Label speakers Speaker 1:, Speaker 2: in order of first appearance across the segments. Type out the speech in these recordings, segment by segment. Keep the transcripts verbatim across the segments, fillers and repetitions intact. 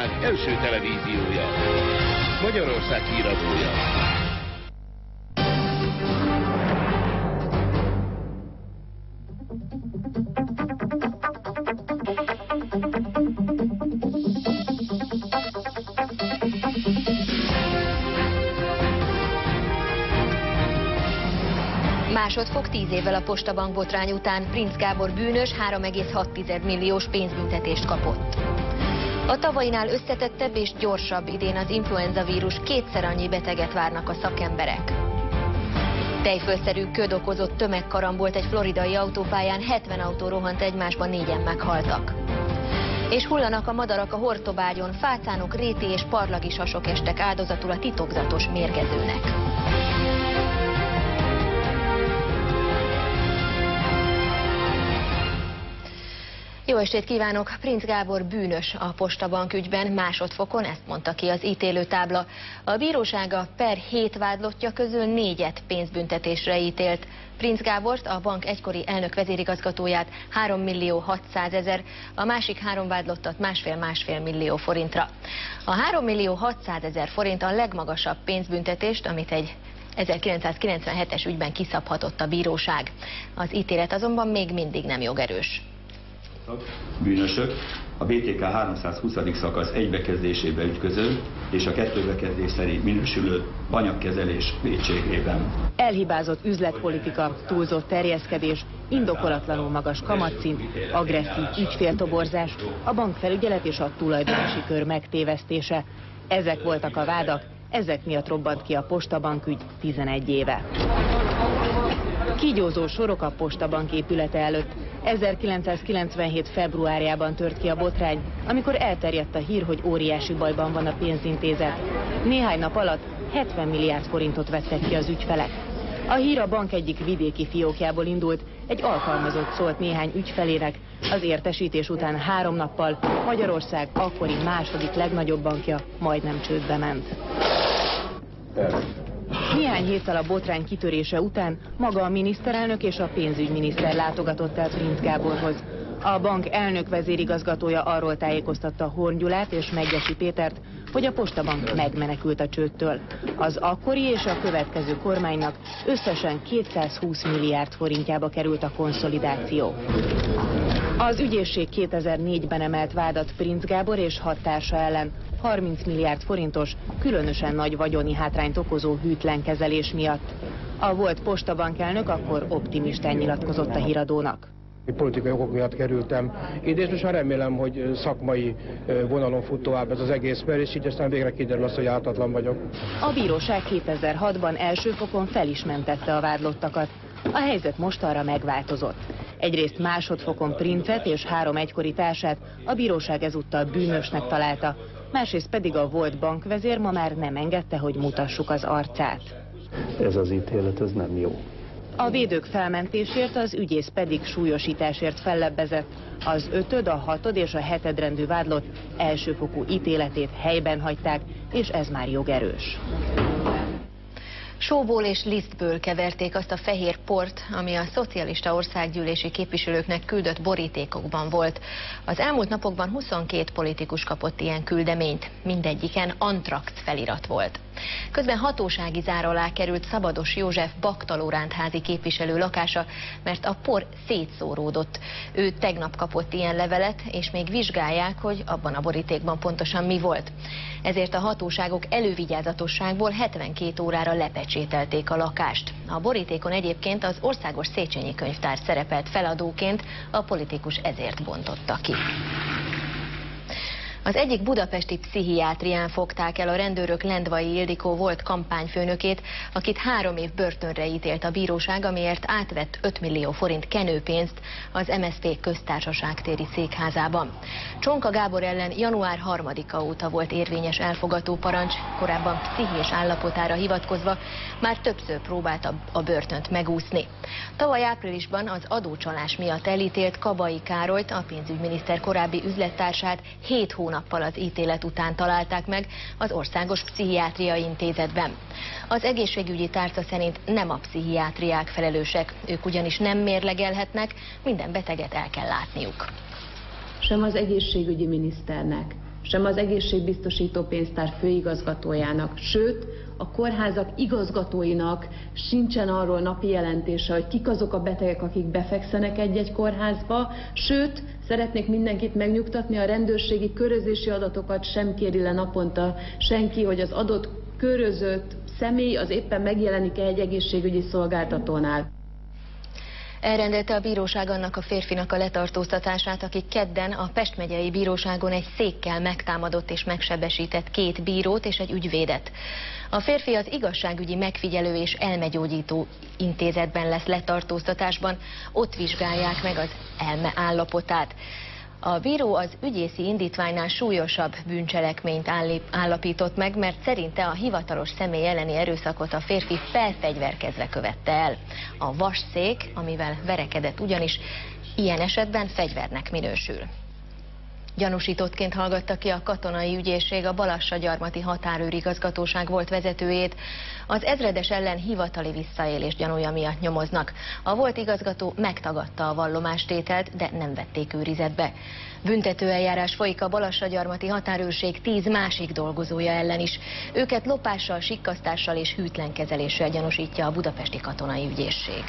Speaker 1: világ első televíziója, Magyarország híradója.
Speaker 2: Másodfok tíz évvel a Postabank botrány után Princ Gábor bűnös három egész hat milliós pénzbüntetést kapott. A tavainál összetettebb és gyorsabb, idén az influenza vírus kétszer annyi beteget várnak a szakemberek. Tejfölszerű köd okozott tömegkarambolt egy floridai autópályán, hetven autó rohant egymásba, négyen meghaltak. És hullanak a madarak a Hortobágyon, fácánok, réti és parlagi sasok estek áldozatul a titokzatos mérgezőnek. Jó estét kívánok! Princ Gábor bűnös a Postabank ügyben, másodfokon, ezt mondta ki az ítélőtábla. A bírósága per hét vádlottja közül négyet pénzbüntetésre ítélt. Princ Gábort, a bank egykori elnök vezérigazgatóját három millió hatszázezer, a másik három vádlottat másfél-másfél millió forintra. A három millió hatszázezer forint a legmagasabb pénzbüntetést, amit egy ezerkilencszázkilencvenhetes ügyben kiszabhatott a bíróság. Az ítélet azonban még mindig nem jogerős.
Speaker 3: Bűnösök a bé té ká háromszázhuszadik szakasz egybekezdésébe ütköző és a kettőbekezdés szerint minősülő anyagkezelés vétségében.
Speaker 4: Elhibázott üzletpolitika, túlzott terjeszkedés, indokolatlanul magas kamatszint, agresszív ügyféltoborzás, a bankfelügyelet és a tulajdonosi kör megtévesztése. Ezek voltak a vádak, ezek miatt robbant ki a Postabank ügy tizenegy éve. Kígyózó sorok a Postabank épülete előtt. ezerkilencszázkilencvenhét februárjában tört ki a botrány, amikor elterjedt a hír, hogy óriási bajban van a pénzintézet. Néhány nap alatt hetven milliárd forintot vettek ki az ügyfelek. A hír a bank egyik vidéki fiókjából indult, egy alkalmazott szólt néhány ügyfelének. Az értesítés után három nappal Magyarország akkori második legnagyobb bankja majdnem csődbe ment. Néhány héttel a botrány kitörése után maga a miniszterelnök és a pénzügyminiszter látogatott el Princ Gáborhoz. A bank elnök vezérigazgatója arról tájékoztatta Horn Gyulát és Meggyesi Pétert, hogy a Postabank megmenekült a csődtől. Az akkori és a következő kormánynak összesen kétszázhúsz milliárd forintjába került a konszolidáció. Az ügyészség kétezer-négyben emelt vádat Princ Gábor és hat társa ellen, harminc milliárd forintos, különösen nagy vagyoni hátrányt okozó hűtlen kezelés miatt. A volt Postabank elnök akkor optimistán nyilatkozott a híradónak.
Speaker 5: Politikai okok miatt kerültem ide, és most már remélem, hogy szakmai vonalon fut tovább ez az egész per, és így aztán végre kiderül az, hogy ártatlan vagyok.
Speaker 4: A bíróság kétezer-hatban első fokon fel is mentette a vádlottakat. A helyzet mostanra megváltozott. Egyrészt másodfokon Princet és három egykori társát a bíróság ezúttal bűnösnek találta, másrészt pedig a volt bankvezér ma már nem engedte, hogy mutassuk az arcát.
Speaker 6: Ez az ítélet, ez nem jó.
Speaker 4: A védők felmentésért, az ügyész pedig súlyosításért fellebbezett. Az ötöd, a hatod és a hetedrendű vádlott elsőfokú ítéletét helyben hagyták, és ez már jogerős.
Speaker 2: Sóból és lisztből keverték azt a fehér port, ami a szocialista országgyűlési képviselőknek küldött borítékokban volt. Az elmúlt napokban huszonkét politikus kapott ilyen küldeményt, mindegyiken antrax felirat volt. Közben hatósági zár alá került Szabados József baktalórántházi képviselő lakása, mert a por szétszóródott. Ő tegnap kapott ilyen levelet, és még vizsgálják, hogy abban a borítékban pontosan mi volt. Ezért a hatóságok elővigyázatosságból hetvenkét órára lepecsételték a lakást. A borítékon egyébként az Országos Széchenyi Könyvtár szerepelt feladóként, a politikus ezért bontotta ki. Az egyik budapesti pszichiátrián fogták el a rendőrök Lendvai Ildikó volt kampányfőnökét, akit három év börtönre ítélt a bíróság, amiért átvett öt millió forint kenőpénzt az em es zé pé köztársaságtéri székházában. Csonka Gábor ellen január harmadika óta volt érvényes elfogató parancs, korábban pszichés állapotára hivatkozva már többször próbálta a börtönt megúszni. Tavaly áprilisban az adócsalás miatt elítélt Kabai Károlyt, a pénzügyminiszter korábbi üzlettársát hét hónappal az ítélet után találták meg az Országos Pszichiátriai Intézetben. Az egészségügyi tárca szerint nem a pszichiátriák felelősek, ők ugyanis nem mérlegelhetnek, minden beteget el kell látniuk.
Speaker 7: Sem az egészségügyi miniszternek, sem az egészségbiztosító pénztár főigazgatójának, sőt, a kórházak igazgatóinak sincsen arról napi jelentése, hogy kik azok a betegek, akik befekszenek egy-egy kórházba, sőt, szeretnék mindenkit megnyugtatni, a rendőrségi körözési adatokat sem kéri le naponta senki, hogy az adott körözött személy az éppen megjelenik-e egy egészségügyi szolgáltatónál.
Speaker 2: Elrendelte a bíróság annak a férfinak a letartóztatását, aki kedden a Pest megyei bíróságon egy székkel megtámadott és megsebesített két bírót és egy ügyvédet. A férfi az igazságügyi megfigyelő és elmegyógyító intézetben lesz letartóztatásban, ott vizsgálják meg az elme állapotát. A bíró az ügyészi indítványnál súlyosabb bűncselekményt állapított meg, mert szerinte a hivatalos személy elleni erőszakot a férfi felfegyverkezve követte el. A vasszék, amivel verekedett ugyanis, ilyen esetben fegyvernek minősül. Gyanúsítottként hallgatta ki a katonai ügyészség a Balassagyarmati határőrigazgatóság volt vezetőjét. Az ezredes ellen hivatali visszaélés gyanúja miatt nyomoznak. A volt igazgató megtagadta a vallomástételt, de nem vették őrizetbe. Büntetőeljárás folyik a Balassagyarmati határőrség tíz másik dolgozója ellen is. Őket lopással, sikkasztással és hűtlenkezeléssel gyanúsítja a budapesti katonai ügyészség.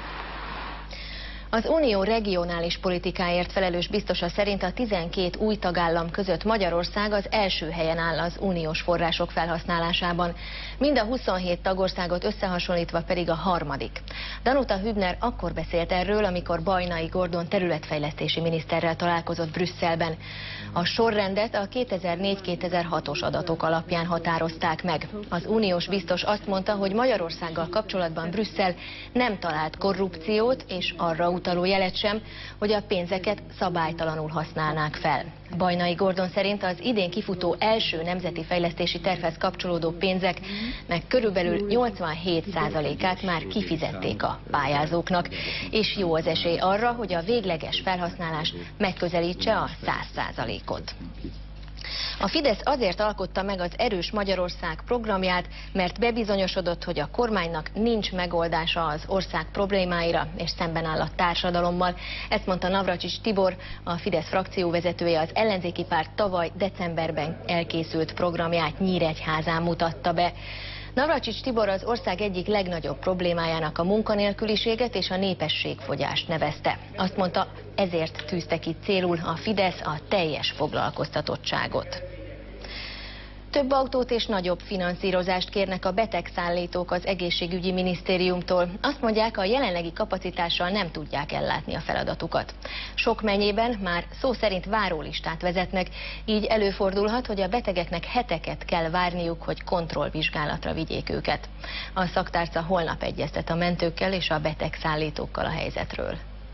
Speaker 2: Az unió regionális politikáért felelős biztosa szerint a tizenkét új tagállam között Magyarország az első helyen áll az uniós források felhasználásában, mind a huszonhét tagországot összehasonlítva pedig a harmadik. Danuta Hübner akkor beszélt erről, amikor Bajnai Gordon területfejlesztési miniszterrel találkozott Brüsszelben. A sorrendet a kétezer-négy kétezer-hatos adatok alapján határozták meg. Az uniós biztos azt mondta, hogy Magyarországgal kapcsolatban Brüsszel nem talált korrupciót és arra utaló jelet sem, hogy a pénzeket szabálytalanul használnák fel. Bajnai Gordon szerint az idén kifutó első nemzeti fejlesztési tervhez kapcsolódó pénzeknek körülbelül nyolcvanhét százalékát már kifizették a pályázóknak, és jó az esély arra, hogy a végleges felhasználás megközelítse a száz százalékot. A Fidesz azért alkotta meg az Erős Magyarország programját, mert bebizonyosodott, hogy a kormánynak nincs megoldása az ország problémáira, és szemben áll a társadalommal. Ezt mondta Navracsics Tibor, a Fidesz frakcióvezetője, az ellenzéki párt tavaly decemberben elkészült programját Nyíregyházán mutatta be. Navracsics Tibor az ország egyik legnagyobb problémájának a munkanélküliséget és a népességfogyást nevezte. Azt mondta, ezért tűzte ki célul a Fidesz a teljes foglalkoztatottságot. Több autót és nagyobb finanszírozást kérnek a betegszállítók az egészségügyi minisztériumtól. Azt mondják, a jelenlegi kapacitással nem tudják ellátni a feladatukat. Sok megyében már szó szerint várólistát vezetnek, így előfordulhat, hogy a betegeknek heteket kell várniuk, hogy kontrollvizsgálatra vigyék őket. A szaktárca holnap egyeztet a mentőkkel és a betegszállítókkal a helyzetről.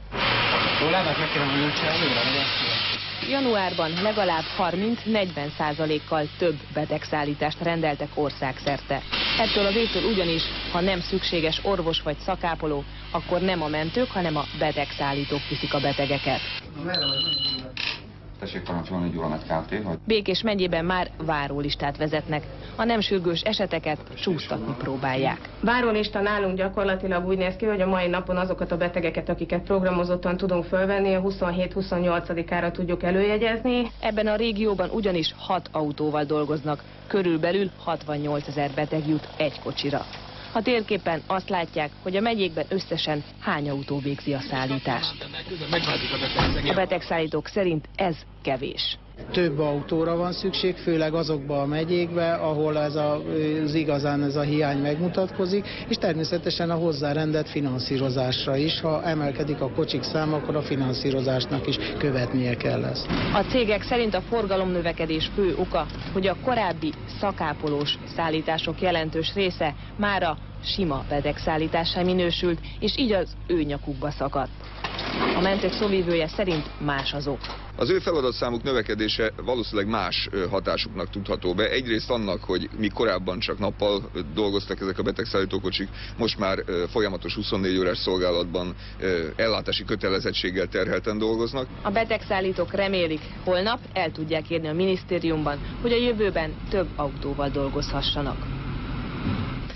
Speaker 4: Januárban legalább harminc-negyven százalékkal több betegszállítást rendeltek országszerte. Ettől az évtől ugyanis, ha nem szükséges orvos vagy szakápoló, akkor nem a mentők, hanem a betegszállítók viszik a betegeket.
Speaker 8: Tessék parancsolni, Gyulamet Kft. Hogy...
Speaker 4: Békés megyében már várólistát vezetnek. A nem sürgős eseteket csúsztatni próbálják.
Speaker 9: Várólista nálunk gyakorlatilag úgy néz ki, hogy a mai napon azokat a betegeket, akiket programozottan tudunk fölvenni, a huszonhét-huszonnyolcadikára tudjuk előjegyezni.
Speaker 4: Ebben a régióban ugyanis hat autóval dolgoznak. Körülbelül hatvannyolcezer beteg jut egy kocsira. A térképen azt látják, hogy a megyékben összesen hány autó végzi a szállítást. A betegszállítók szerint ez kevés.
Speaker 10: Több autóra van szükség, főleg azokba a megyékbe, ahol ez a, az igazán ez a hiány megmutatkozik, és természetesen a hozzárendelt finanszírozásra is. Ha emelkedik a kocsik száma, akkor a finanszírozásnak is követnie kell ezt.
Speaker 4: A cégek szerint a forgalomnövekedés fő oka, hogy a korábbi szakápolós szállítások jelentős része mára sima betegszállítássá minősült, és így az ő nyakukba szakadt. A mentők szóvivője szerint más az ok.
Speaker 11: Az ő feladatszámuk növekedése valószínűleg más hatásuknak tudható be. Egyrészt annak, hogy mi korábban csak nappal dolgoztak ezek a betegszállítókocsik, most már folyamatos huszonnégy órás szolgálatban ellátási kötelezettséggel terhelten dolgoznak.
Speaker 4: A betegszállítók remélik, holnap el tudják érni a minisztériumban, hogy a jövőben több autóval dolgozhassanak.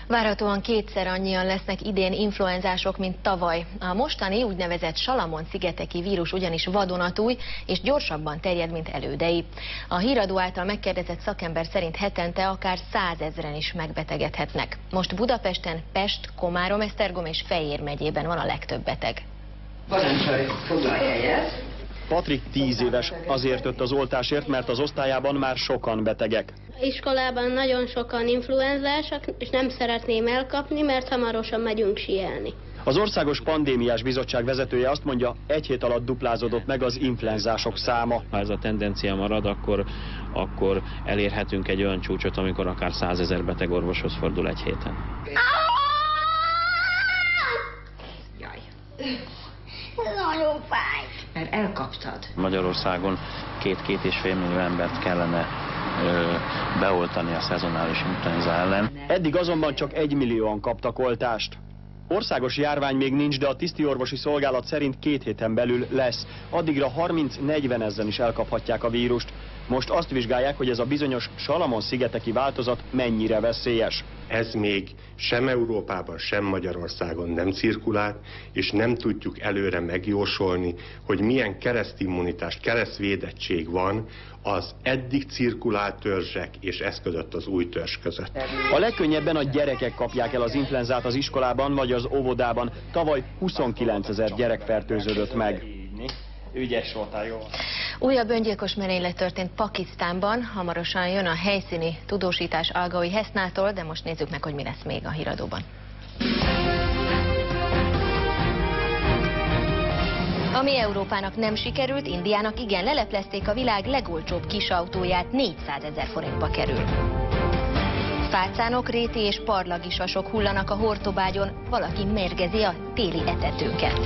Speaker 2: Várhatóan kétszer annyian lesznek idén influenzások, mint tavaly. A mostani úgynevezett Salamon-szigeteki vírus ugyanis vadonatúj és gyorsabban terjed, mint elődei. A híradó által megkérdezett szakember szerint hetente akár százezren is megbetegedhetnek. Most Budapesten, Pest, Komárom, Esztergom és Fejér megyében van a legtöbb beteg.
Speaker 12: Parancsolj, foglalj helyet!
Speaker 13: Patrik tíz éves, azért jött az oltásért, mert az osztályában már sokan betegek.
Speaker 14: Iskolában nagyon sokan influenzások, és nem szeretném elkapni, mert hamarosan megyünk síelni.
Speaker 13: Az Országos Pandémiás Bizottság vezetője azt mondja, egy hét alatt duplázódott meg az influenzások száma.
Speaker 15: Ha ez a tendencia marad, akkor, akkor elérhetünk egy olyan csúcsot, amikor akár százezer beteg orvoshoz fordul egy héten.
Speaker 12: Jaj. Ez nagyon fáj. Mert elkaptad.
Speaker 15: Magyarországon két-két és fél millió embert kellene ö, beoltani a szezonális influenza ellen.
Speaker 13: Eddig azonban csak egymillióan kaptak oltást. Országos járvány még nincs, de a tisztiorvosi szolgálat szerint két héten belül lesz. Addigra harminc-negyven ezren is elkaphatják a vírust. Most azt vizsgálják, hogy ez a bizonyos Salamon-szigeteki változat mennyire veszélyes.
Speaker 16: Ez még sem Európában, sem Magyarországon nem cirkulált, és nem tudjuk előre megjósolni, hogy milyen keresztimmunitás, keresztvédettség van az eddig cirkulált törzsek és ez között az új törzs között.
Speaker 13: A legkönnyebben a gyerekek kapják el az influenzát az iskolában vagy az óvodában. Tavaly huszonkilencezer gyerek fertőződött meg.
Speaker 15: Ügyes voltál, jó.
Speaker 2: Újabb öngyilkos merénylet történt Pakisztánban. Hamarosan jön a helyszíni tudósítás Algaui Hesznától, de most nézzük meg, hogy mi lesz még a híradóban. Ami Európának nem sikerült, Indiának igen, leleplezték a világ legolcsóbb kisautóját, négyszázezer forintba kerül. Fácánok, réti és parlagisasok hullanak a Hortobágyon, valaki mérgezi a téli etetőket.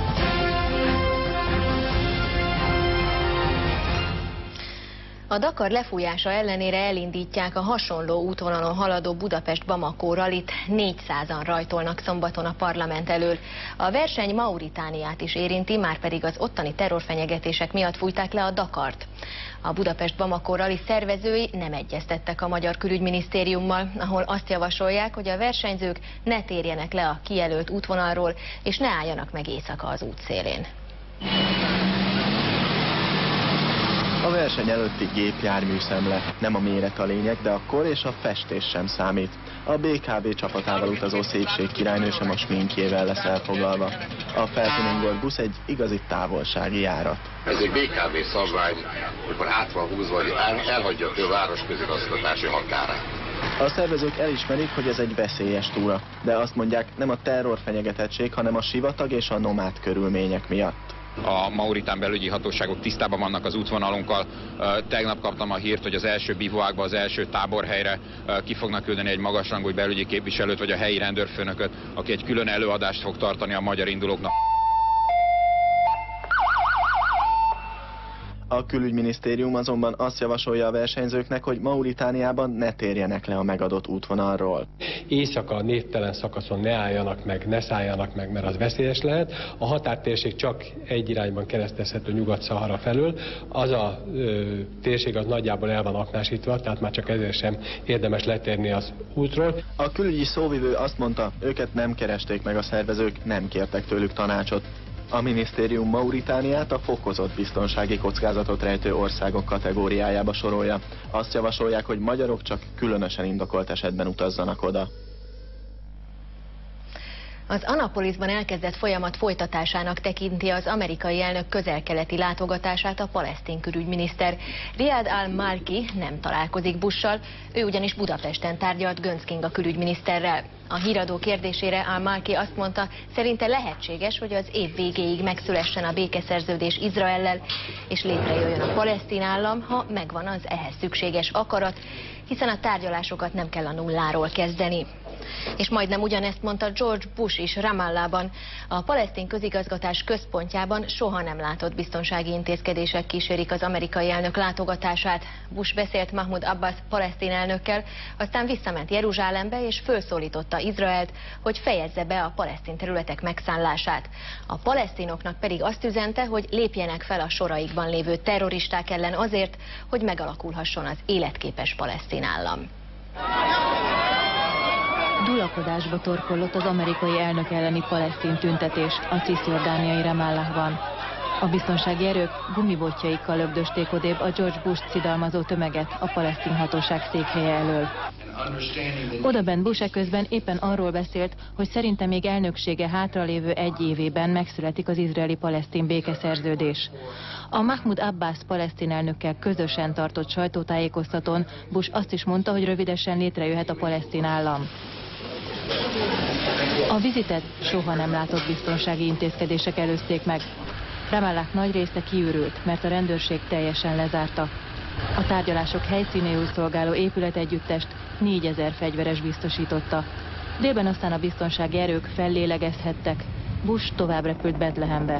Speaker 2: A Dakar lefújása ellenére elindítják a hasonló útvonalon haladó Budapest-Bamako rallit, négyszázan rajtolnak szombaton a parlament elől. A verseny Mauritániát is érinti, márpedig az ottani terrorfenyegetések miatt fújták le a Dakart. A Budapest-Bamako rally szervezői nem egyeztettek a Magyar Külügyminisztériummal, ahol azt javasolják, hogy a versenyzők ne térjenek le a kijelölt útvonalról, és ne álljanak meg éjszaka az útszélén.
Speaker 17: A verseny előtti gépjárműszemle, nem a méret a lényeg, de a kor és a festés sem számít. A bé ká vé csapatával utazó szépségkirálynő sem a sminkjével lesz elfoglalva. A feltuningolt busz egy igazi távolsági járat.
Speaker 18: Ez egy bé ká vé szabvány, amikor át van húzva, hogy elhagyja a város közigazgatási határát.
Speaker 17: A szervezők elismerik, hogy ez egy veszélyes túra, de azt mondják, nem a terrorfenyegetettség, hanem a sivatag és a nomád körülmények miatt.
Speaker 8: A mauritán belügyi hatóságok tisztában vannak az útvonalunkkal. Tegnap kaptam a hírt, hogy az első bivouakba, az első táborhelyre ki fognak küldeni egy magasrangú belügyi képviselőt, vagy a helyi rendőrfőnököt, aki egy külön előadást fog tartani a magyar indulóknak.
Speaker 17: A külügyminisztérium azonban azt javasolja a versenyzőknek, hogy Mauritániában ne térjenek le a megadott útvonalról.
Speaker 5: Éjszaka a névtelen szakaszon ne álljanak meg, ne szálljanak meg, mert az veszélyes lehet. A határtérség csak egy irányban keresztezhető Nyugat-Szahara felől. Az a ö, térség az nagyjából el van aknásítva, tehát már csak ezért sem érdemes letérni az útról.
Speaker 17: A külügyi szóvivő azt mondta, őket nem keresték meg a szervezők, nem kértek tőlük tanácsot. A minisztérium Mauritániát a fokozott biztonsági kockázatot rejtő országok kategóriájába sorolja. Azt javasolják, hogy magyarok csak különösen indokolt esetben utazzanak oda.
Speaker 2: Az Annapolisban elkezdett folyamat folytatásának tekinti az amerikai elnök közel-keleti látogatását a palesztin külügyminiszter. Riad al-Malki nem találkozik Bussal, ő ugyanis Budapesten tárgyalt Göncz Kinga külügyminiszterrel. A híradó kérdésére al-Malki azt mondta, szerinte lehetséges, hogy az év végéig megszülessen a békeszerződés Izraellel, és létrejöjjön a palesztin állam, ha megvan az ehhez szükséges akarat, hiszen a tárgyalásokat nem kell a nulláról kezdeni. És majdnem ugyanezt mondta George Bush is Ramallahban. A palesztin közigazgatás központjában soha nem látott biztonsági intézkedések kísérik az amerikai elnök látogatását. Bush beszélt Mahmoud Abbas palesztin elnökkel, aztán visszament Jeruzsálembe és fölszólította Izraelt, hogy fejezze be a palesztin területek megszállását. A palesztinoknak pedig azt üzente, hogy lépjenek fel a soraikban lévő terroristák ellen azért, hogy megalakulhasson az életképes palesztin állam.
Speaker 4: Dulakodásba torkollott az amerikai elnök elleni palesztin tüntetés a cisjordániai Ramallahban. A biztonsági erők gumibotjaikkal lögdösték odébb a George Bush-t szidalmazó tömeget a palesztin hatóság székhelye elől. Odabent Bush eközben éppen arról beszélt, hogy szerinte még elnöksége hátralévő egy évében megszületik az izraeli-palesztin békeszerződés. A Mahmoud Abbas palesztin elnökkel közösen tartott sajtótájékoztatón Bush azt is mondta, hogy rövidesen létrejöhet a palesztin állam. A vizitet soha nem látott biztonsági intézkedések előzték meg. Ramallah nagy része kiürült, mert a rendőrség teljesen lezárta. A tárgyalások helyszínéül szolgáló épületegyüttest négyezer fegyveres biztosította. Délben aztán a biztonsági erők fellélegezhettek. Bush tovább repült Betlehembe.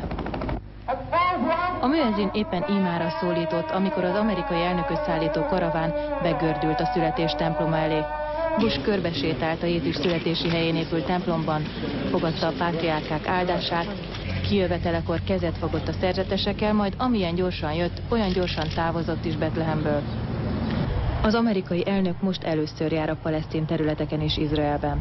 Speaker 4: A müezzin éppen imára szólított, amikor az amerikai elnököt szállító karaván begördült a születés temploma elé. Bush körbesétált a Jézus születési helyén épült templomban, fogadta a pátriárkák áldását, kijövetelekor kezet fogott a szerzetesekkel, majd amilyen gyorsan jött, olyan gyorsan távozott is Betlehemből. Az amerikai elnök most először jár a palesztin területeken és Izraelben.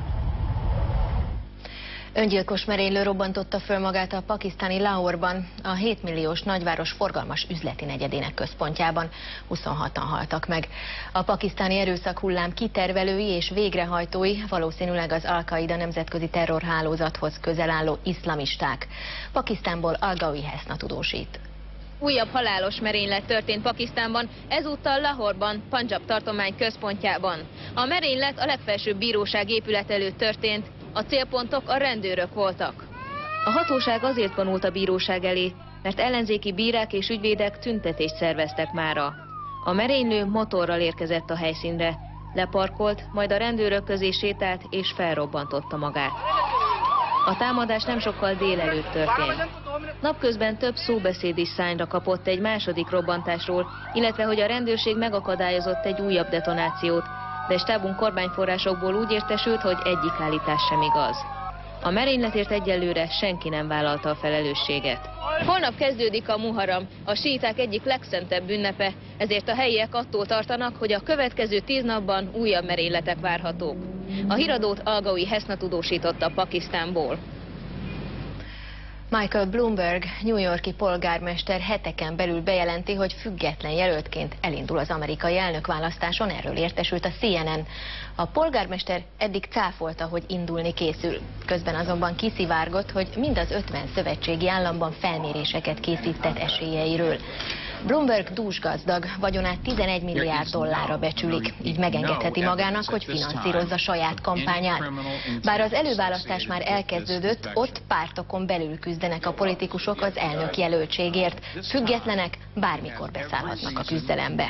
Speaker 2: Öngyilkos merénylő robbantotta föl magát a pakisztáni Lahorban, a hétmilliós nagyváros forgalmas üzleti negyedének központjában. huszonhatan haltak meg. A pakisztáni erőszak hullám kitervelői és végrehajtói valószínűleg az Al-Qaida nemzetközi terrorhálózathoz közel álló iszlamisták. Pakisztánból Al-Gawi Heszna tudósít.
Speaker 19: Újabb halálos merénylet történt Pakisztánban, ezúttal Lahorban, Pandzsab tartomány központjában. A merénylet a legfelsőbb bíróság épület előtt történt, a célpontok a rendőrök voltak. A hatóság azért vonult a bíróság elé, mert ellenzéki bírák és ügyvédek tüntetést szerveztek mára. A merénylő motorral érkezett a helyszínre, leparkolt, majd a rendőrök közé sétált és felrobbantotta magát. A támadás nem sokkal délelőtt történt. Napközben több szóbeszéd is szányra kapott egy második robbantásról, illetve hogy a rendőrség megakadályozott egy újabb detonációt, de stábunk kormányforrásokból úgy értesült, hogy egyik állítás sem igaz. A merényletért egyelőre senki nem vállalta a felelősséget. Holnap kezdődik a Muharram, a síiták egyik legszentebb ünnepe, ezért a helyiek attól tartanak, hogy a következő tíz napban újabb merényletek várhatók. A híradót Al-Gawi Heszna tudósította Pakisztánból.
Speaker 2: Michael Bloomberg, New York-i polgármester heteken belül bejelenti, hogy független jelöltként elindul az amerikai elnökválasztáson, erről értesült a C N N. A polgármester eddig cáfolta, hogy indulni készül. Közben azonban kiszivárgott, hogy mind az ötven szövetségi államban felméréseket készített esélyeiről. Bloomberg dúsgazdag, vagyonát tizenegy milliárd dollárra becsülik, így megengedheti magának, hogy finanszírozza saját kampányát. Bár az előválasztás már elkezdődött, ott pártokon belül küzdenek a politikusok az elnök jelöltségért. Függetlenek, bármikor beszállhatnak a küzdelembe.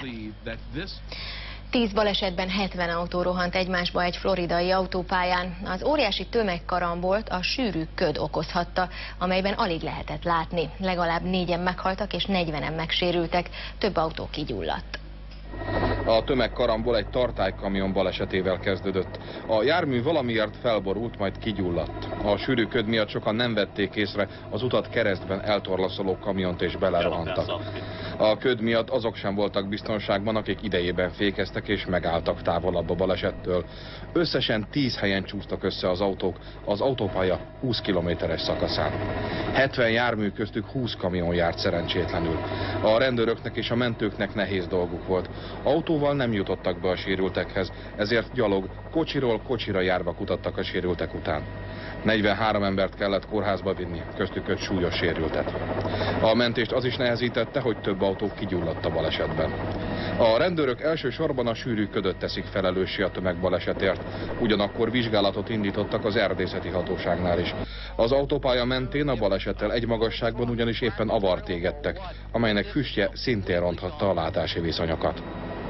Speaker 2: Tíz balesetben hetven autó rohant egymásba egy floridai autópályán. Az óriási tömegkarambolt a sűrű köd okozhatta, amelyben alig lehetett látni. Legalább négyen meghaltak és negyvenen megsérültek, több autó kigyulladt.
Speaker 20: A tömegkarambol egy tartálykamion balesetével kezdődött. A jármű valamiért felborult, majd kigyulladt. A sűrű köd miatt sokan nem vették észre az utat keresztben eltorlaszoló kamiont és belerohantak. A köd miatt azok sem voltak biztonságban, akik idejében fékeztek és megálltak távolabb a balesettől. Összesen tíz helyen csúsztak össze az autók, az autópálya húsz kilométeres szakaszán. hetven jármű köztük húsz kamion járt szerencsétlenül. A rendőröknek és a mentőknek nehéz dolguk volt. Autóval nem jutottak be a sérültekhez, ezért gyalog, kocsiról kocsira járva kutattak a sérültek után. negyvenhárom embert kellett kórházba vinni, köztük öt súlyos sérültet. A mentést az is nehezítette, hogy több autó kigyulladt a balesetben. A rendőrök elsősorban a sűrű ködöt teszik felelőssé a tömegbalesetért, ugyanakkor vizsgálatot indítottak az erdészeti hatóságnál is. Az autópálya mentén a balesettel egy magasságban ugyanis éppen avart égettek, amelynek füstje szintén ronthatta a látási viszonyokat.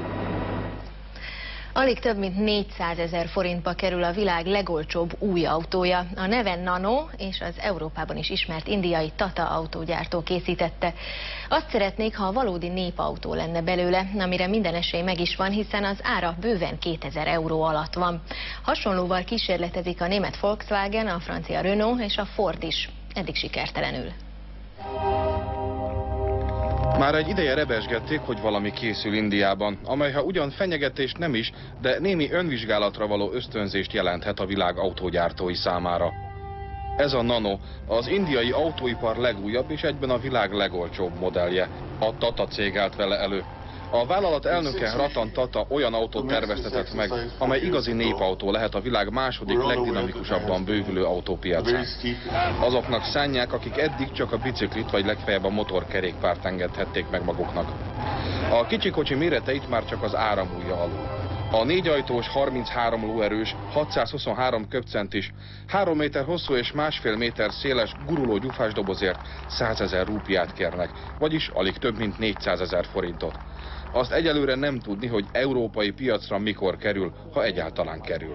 Speaker 2: Alig több mint négyszázezer forintba kerül a világ legolcsóbb új autója. A neve Nano, és az Európában is ismert indiai Tata autógyártó készítette. Azt szeretnék, ha a valódi népautó lenne belőle, amire minden esély meg is van, hiszen az ára bőven kétezer euró alatt van. Hasonlóval kísérletezik a német Volkswagen, a francia Renault és a Ford is. Eddig sikertelenül.
Speaker 20: Már egy ideje rebesgették, hogy valami készül Indiában, amely ha ugyan fenyegetés nem is, de némi önvizsgálatra való ösztönzést jelenthet a világ autógyártói számára. Ez a Nano, az indiai autóipar legújabb és egyben a világ legolcsóbb modellje. A Tata cég állt vele elő. A vállalat elnöke Ratan Tata olyan autót terveztetett meg, amely igazi népautó lehet a világ második legdinamikusabban bővülő autópiacán. Azoknak szánják, akik eddig csak a biciklit vagy legfeljebb a motorkerékpárt engedhették meg maguknak. A kicsi kocsi méreteit már csak az áram újja alul. A négyajtós, harminchárom lóerős, hatszázhuszonhárom köbcentis, három méter hosszú és másfél méter széles guruló gyufás dobozért százezer rúpiát kérnek, vagyis alig több mint négyszázezer forintot. Azt egyelőre nem tudni, hogy európai piacra mikor kerül, ha egyáltalán kerül.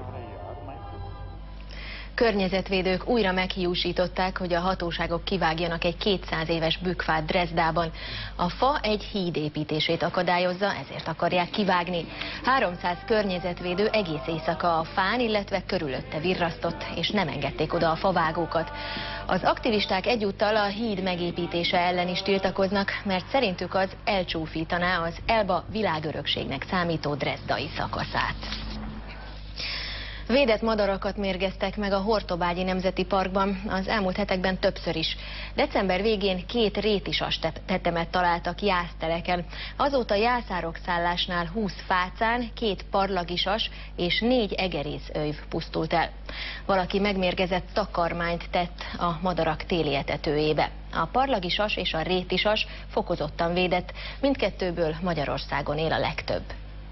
Speaker 2: Környezetvédők újra meghiúsították, hogy a hatóságok kivágjanak egy kétszáz éves bükkfát Dresdában. A fa egy híd építését akadályozza, ezért akarják kivágni. háromszáz környezetvédő egész éjszaka a fán, illetve körülötte virrasztott, és nem engedték oda a favágókat. Az aktivisták egyúttal a híd megépítése ellen is tiltakoznak, mert szerintük az elcsúfítaná az Elba világörökségnek számító drezdai szakaszát. Védett madarakat mérgeztek meg a Hortobágyi Nemzeti Parkban az elmúlt hetekben többször is. December végén két rétisas tetemet találtak jászteleken. Azóta jászárokszálásnál húsz fácán, két parlagisas és négy egerészöjv pusztult el. Valaki megmérgezett takarmányt tett a madarak téli etetőjébe. A parlagisas és a rétisas fokozottan védett, mindkettőből Magyarországon él a legtöbb.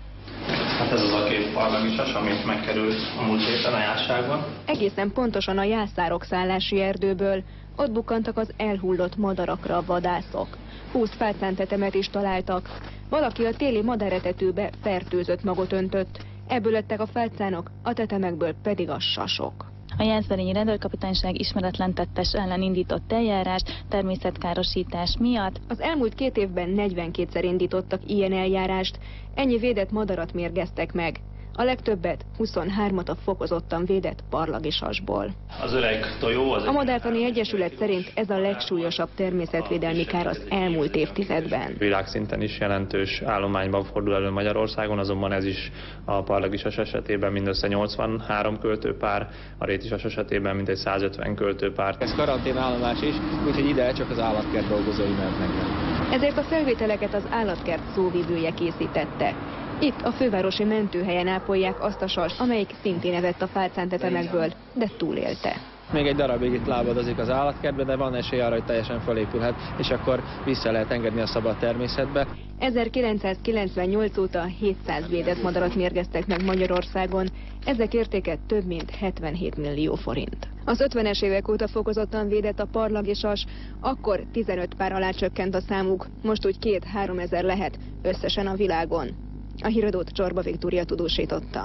Speaker 21: Hát ez az a két parlagisas, amit megkerült a múlt héten a Jásságban.
Speaker 4: Egészen pontosan a jászárok-szállási erdőből. Ott bukkantak az elhullott madarakra a vadászok. húsz fácántetemet is találtak. Valaki a téli madáretetőbe fertőzött magot öntött. Ebből lettek a fácánok, a tetemekből pedig a sasok.
Speaker 22: A Jászberényi Rendőrkapitányság ismeretlen tettes ellen indított eljárást természetkárosítás miatt.
Speaker 4: Az elmúlt két évben negyvenkétszer indítottak ilyen eljárást, ennyi védett madarat mérgeztek meg. A legtöbbet, huszonhármat a fokozottan védett parlagisasból.
Speaker 21: Az öreg tojó az...
Speaker 4: A Madártani Egyesület szerint ez a legsúlyosabb természetvédelmi kár az elmúlt évtizedben.
Speaker 23: Világszinten is jelentős állományban fordul elő Magyarországon, azonban ez is a parlagisas esetében mindössze nyolcvanhárom költőpár, a rétisas esetében mintegy százötven költőpár.
Speaker 24: Ez karanténállomás is, úgyhogy ide csak az állatkert dolgozói mehetnek be.
Speaker 4: Ezért a felvételeket az állatkert szóvivője készítette. Itt a fővárosi mentőhelyen ápolják azt a sast, amelyik szintén evett a fácántetemekből, de túlélte.
Speaker 24: Még egy darabig itt lábadozik az állatkertbe, de van esély arra, hogy teljesen felépülhet, és akkor vissza lehet engedni a szabad természetbe.
Speaker 4: ezerkilencszázkilencvennyolc óta hétszáz védett madarat mérgeztek meg Magyarországon, ezek értéke több mint hetvenhét millió forint. Az ötvenes évek óta fokozottan védett a parlagisas, akkor tizenöt pár alá csökkent a számuk, most úgy két-három ezer lehet összesen a világon. A híradót Csorba Viktória tudósította.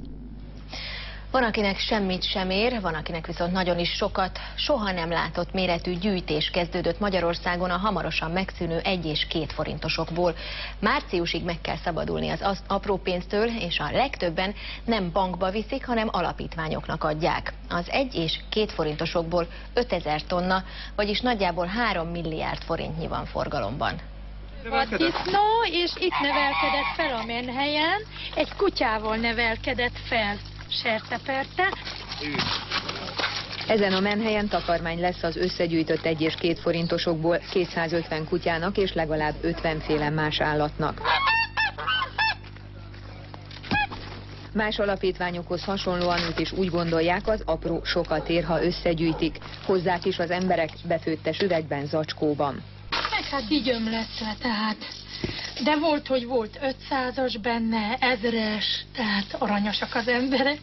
Speaker 2: Van, akinek semmit sem ér, van, akinek viszont nagyon is sokat. Soha nem látott méretű gyűjtés kezdődött Magyarországon a hamarosan megszűnő egy és két forintosokból. Márciusig meg kell szabadulni az apró pénztől, és a legtöbben nem bankba viszik, hanem alapítványoknak adják. Az egy és két forintosokból ötezer tonna, vagyis nagyjából három milliárd forintnyi van forgalomban.
Speaker 25: A disznó, és itt nevelkedett fel a menhelyen, egy kutyával nevelkedett fel, serteperte.
Speaker 26: Ezen a menhelyen takarmány lesz az összegyűjtött egy és két forintosokból kétszázötven kutyának és legalább ötven féle más állatnak. Más alapítványokhoz hasonlóan ők is úgy gondolják, az apró sokat ér, ha összegyűjtik. Hozzák is az emberek befőttes üvegben, zacskóban.
Speaker 25: Meg hát így ömlesztve, tehát. De volt, hogy volt ötszázas benne, ezres, tehát aranyosak az emberek.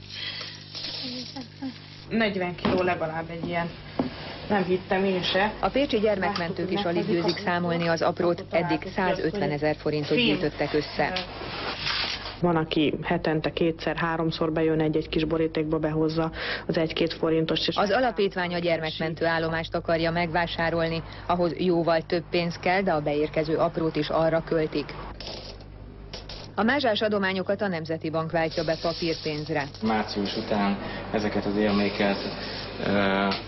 Speaker 9: negyven kiló legalább egy ilyen. Nem hittem én se.
Speaker 26: A pécsi gyermekmentők is alig győzik számolni az aprót, eddig százötven ezer forintot gyűjtöttek össze.
Speaker 9: Van, aki hetente kétszer-háromszor bejön egy-egy kis borítékba, behozza az egy-két forintos.
Speaker 26: Az alapítvány a gyermekmentő állomást akarja megvásárolni, ahhoz jóval több pénz kell, de a beérkező aprót is arra költik. A mázsás adományokat a Nemzeti Bank váltja be papírpénzre.
Speaker 21: Március után ezeket az érméket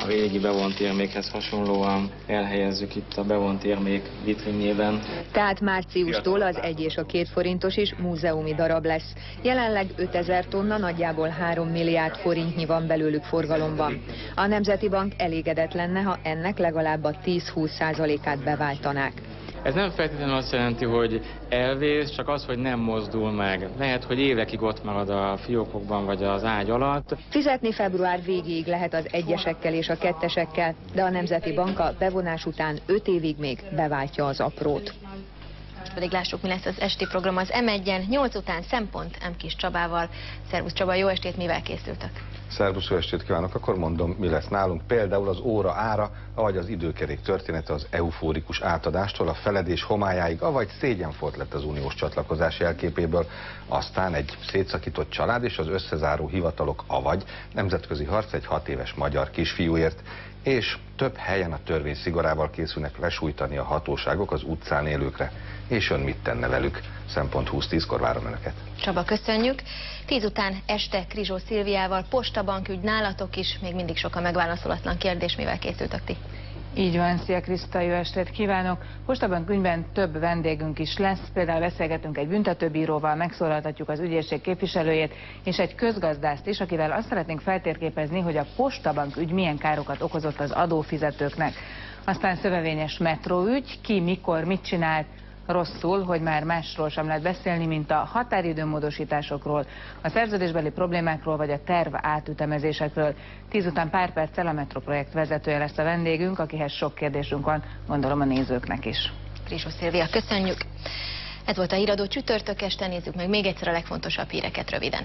Speaker 24: a régi bevont érmékhez hasonlóan elhelyezzük itt a bevont érmék vitrinjében.
Speaker 26: Tehát márciustól az egy és a két forintos is múzeumi darab lesz. Jelenleg ötezer tonna, nagyjából három milliárd forintnyi van belőlük forgalomban. A Nemzeti Bank elégedett lenne, ha ennek legalább a tíz-húsz százalékát beváltanák.
Speaker 24: Ez nem feltétlenül azt jelenti, hogy elvész, csak az, hogy nem mozdul meg. Lehet, hogy évekig ott marad a fiókokban vagy az ágy alatt.
Speaker 26: Fizetni február végéig lehet az egyesekkel és a kettesekkel, de a Nemzeti Bank a bevonás után öt évig még beváltja az aprót.
Speaker 2: Most pedig lássuk, mi lesz az esti program az em egyen. nyolc után Szempont M. Kis Csabával. Szervusz Csaba, jó estét, mivel készültek?
Speaker 1: Szervusz, jó estét kívánok, akkor mondom, mi lesz nálunk. Például az óra ára, avagy az időkerék története az eufórikus átadástól a feledés homályáig, avagy szégyenfolt lett az uniós csatlakozás jelképéből, aztán egy szétszakított család és az összezáró hivatalok, avagy nemzetközi harc egy hat éves magyar kisfiúért, és több helyen a törvény szigorával készülnek lesújtani a hatóságok az utcán élőkre. És ön mit tenne velük? Szempont húsz tízkor várom Önöket.
Speaker 2: Csaba, köszönjük. Tíz után este Krizsó Szilviával, postabankügy nálatok is, még mindig sok a megválaszolatlan kérdés, mivel készültek ti?
Speaker 4: Így van, szia Kriszta, jó estét kívánok! Postabankügyben több vendégünk is lesz, például beszélgetünk egy büntetőbíróval, megszólaltatjuk az ügyészség képviselőjét, és egy közgazdászt is, akivel azt szeretnénk feltérképezni, hogy a postabankügy milyen károkat okozott az adófizetőknek. Aztán szövevényes metróügy, ki, mikor, mit csinált rosszul, hogy már másról sem lehet beszélni, mint a határidőmódosításokról, a szerződésbeli problémákról, vagy a terv átütemezésekről. Tíz után pár perccel a metroprojekt vezetője lesz a vendégünk, akihez sok kérdésünk van, gondolom a nézőknek is.
Speaker 2: Krizsó Szilvia, köszönjük! Ez volt a Híradó csütörtök este, nézzük meg még egyszer a legfontosabb híreket röviden.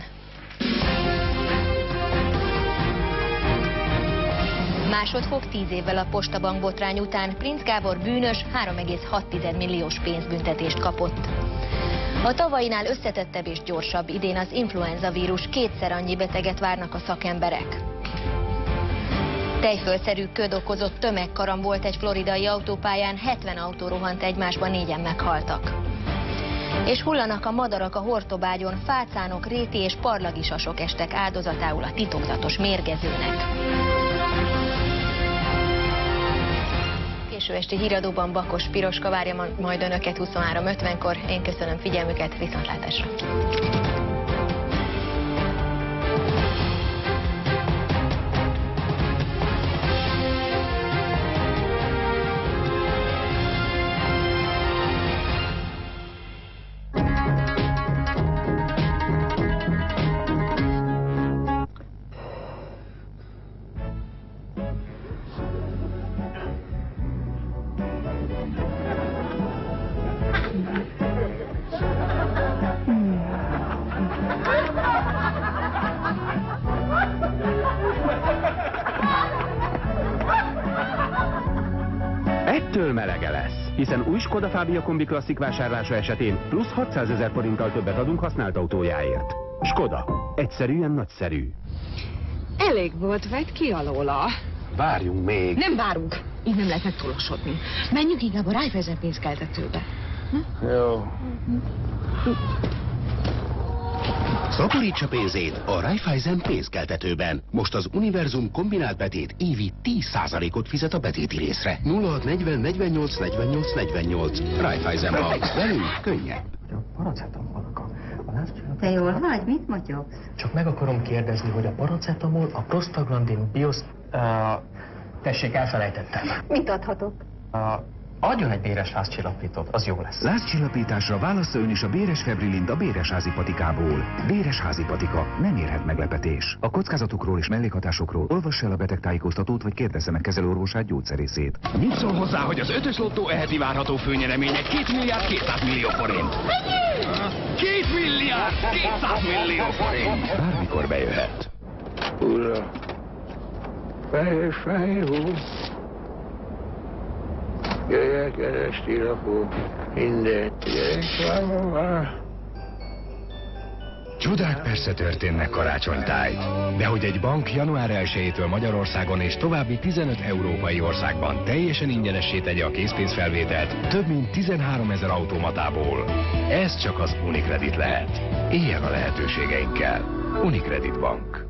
Speaker 2: Másodfok tíz évvel a postabank botrány után Princ Gábor bűnös három egész hat milliós pénzbüntetést kapott. A tavainál összetettebb és gyorsabb, idén az influenza vírus, kétszer annyi beteget várnak a szakemberek. Tejfölszerű köd okozott tömegkaram volt egy floridai autópályán, hetven autó rohant egymásba, négyen meghaltak. És hullanak a madarak a Hortobágyon, fácánok, réti és parlagisasok estek áldozatául a titokzatos mérgezőnek. Késő esti Híradóban Bakos Piroska várja majd Önöket huszonhárom ötvenkor. Én köszönöm figyelmüket, viszontlátásra!
Speaker 3: Ettől melege lesz, hiszen új Skoda Fabia kombi klasszik vásárlása esetén plusz hatszázezer forinttal többet adunk használt autójáért. Skoda. Egyszerűen nagyszerű.
Speaker 6: Elég volt, vedd ki alóla.
Speaker 3: Várjunk még.
Speaker 6: Nem várunk. Így nem lehet megtolosodni. Menjünk inkább a Raiffeisen pénzkeltetőbe. Hm?
Speaker 3: Jó.
Speaker 7: Szaporítsa pénzét a Raiffeisen pénzkeltetőben. Most az Univerzum kombinált betét évi tíz százalékot fizet a betéti részre. nulla hat negyven negyvennyolc negyvennyolc negyvennyolc. Raiffeisen Bank. Velünk könnyebb.
Speaker 10: Paracetamolnak a lázcsillapító.
Speaker 11: Te jól vagy? Mit motyogsz?
Speaker 10: Csak meg akarom kérdezni, hogy a paracetamol, a prostaglandin, biosz... Uh, tessék, elfelejtettem.
Speaker 11: Mit adhatok?
Speaker 10: Uh, Adjon egy béres lázcsillapítót, az jó lesz.
Speaker 3: Lázcsillapításra válassza ön is a béres febrilint a Béresházi patikából. Béresházi patika nem érhet meglepetés. A kockázatokról és mellékhatásokról olvassa el a betegtájékoztatót, vagy kérdezze meg kezelőorvosát, gyógyszerészét.
Speaker 7: Mit szól hozzá, hogy az ötös lottó eheti várható főnyereménye két milliárd kétszáz millió forint? két milliárd kétszáz millió forint!
Speaker 3: Bármikor bejöhet.
Speaker 27: Ura, fehér, fehér hú. Jöjjel, kereszti lakó, minden, gyerek, már.
Speaker 3: Csodák persze történnek karácsonytájt, de hogy egy bank január elsejétől Magyarországon és további tizenöt európai országban teljesen ingyenessé tegye a készpénzfelvételt több mint tizenháromezer automatából. Ez csak az Unicredit lehet. Éljen a lehetőségeinkkel. Unicredit Bank.